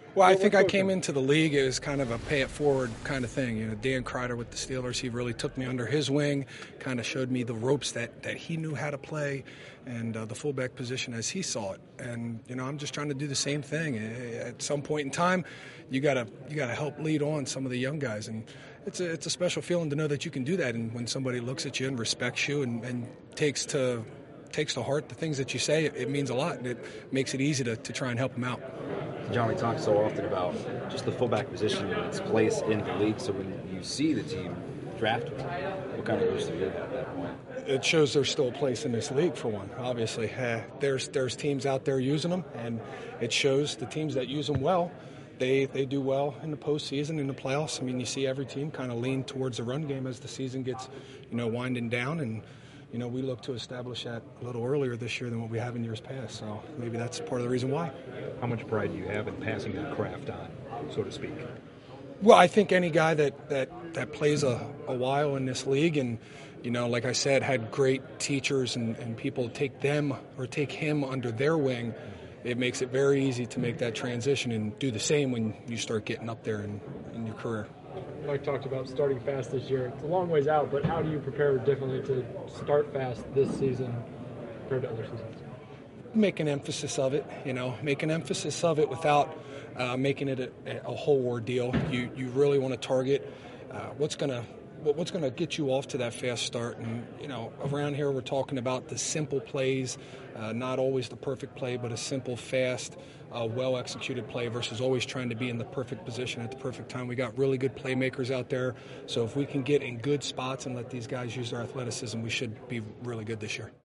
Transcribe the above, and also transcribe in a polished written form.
Well, I think I came into the league as kind of a pay-it-forward kind of thing. You know, Dan Kreider with the Steelers, he really took me under his wing, kind of showed me the ropes that he knew how to play and the fullback position as he saw it. And, you know, I'm just trying to do the same thing. At some point in time, you gotta help lead on some of the young guys. And it's a special feeling to know that you can do that. And when somebody looks at you and respects you and takes to heart the things that you say, it means a lot. And it makes it easy to try and help them out. John, we talk so often about just the fullback position and its place in the league. So when you see the team draft one, what kind of boost do you get at that point? It shows there's still a place in this league, for one. Obviously, there's teams out there using them, and it shows the teams that use them well. They do well in the postseason, in the playoffs. I mean, you see every team kind of lean towards the run game as the season gets, winding down, and we look to establish that a little earlier this year than what we have in years past. So maybe that's part of the reason why. How much pride do you have in passing that craft on, so to speak? Well, I think any guy that plays a while in this league and, like I said, had great teachers and people take him under their wing, it makes it very easy to make that transition and do the same when you start getting up there in your career. Mike talked about starting fast this year. It's a long ways out, but how do you prepare differently to start fast this season compared to other seasons? Make an emphasis of it, without making it a whole ordeal. You really want to target what's going to get you off to that fast start. And, around here we're talking about the simple plays, not always the perfect play, but a simple, fast, well-executed play versus always trying to be in the perfect position at the perfect time. We got really good playmakers out there, so if we can get in good spots and let these guys use their athleticism, we should be really good this year.